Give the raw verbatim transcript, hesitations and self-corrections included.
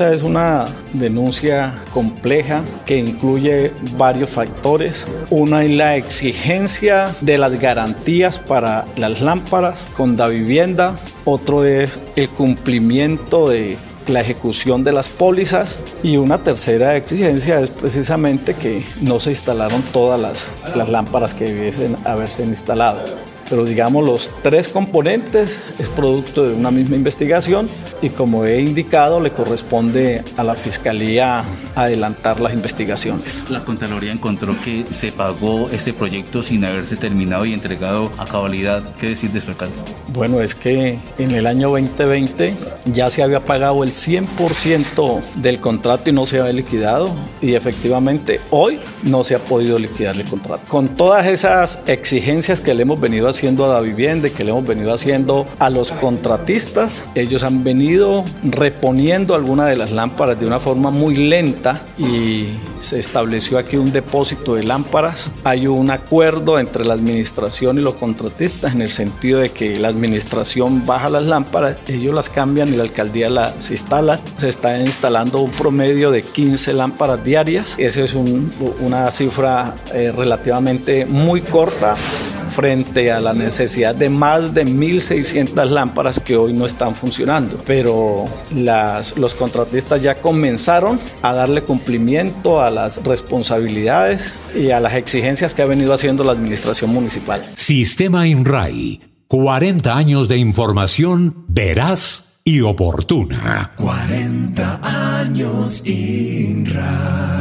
esa es una denuncia compleja que incluye varios factores. Una es la exigencia de las garantías para las lámparas con Davivienda. Otro es el cumplimiento de la ejecución de las pólizas, y una tercera exigencia es precisamente que no se instalaron todas las, las lámparas que debiesen haberse instalado. Pero digamos, los tres componentes es producto de una misma investigación y, como he indicado, le corresponde a la Fiscalía adelantar las investigaciones. La Contraloría encontró que se pagó este proyecto sin haberse terminado y entregado a cabalidad. ¿Qué decir de eso, alcalde? Bueno, es que en el año veinte veinte ya se había pagado el cien por ciento del contrato y no se había liquidado, y efectivamente hoy no se ha podido liquidar el contrato. Con todas esas exigencias que le hemos venido haciendo haciendo a Davivienda, que le hemos venido haciendo a los contratistas, ellos han venido reponiendo algunas de las lámparas de una forma muy lenta, y se estableció aquí un depósito de lámparas. Hay un acuerdo entre la administración y los contratistas en el sentido de que la administración baja las lámparas, ellos las cambian y la alcaldía las instala. Se está instalando un promedio de quince lámparas diarias. Esa es un, una cifra eh, relativamente muy corta frente a la necesidad de más de mil seiscientas lámparas que hoy no están funcionando. Pero las, los contratistas ya comenzaron a darle cumplimiento a las responsabilidades y a las exigencias que ha venido haciendo la administración municipal. Sistema INRAI, cuarenta años de información veraz y oportuna. cuarenta años INRAI.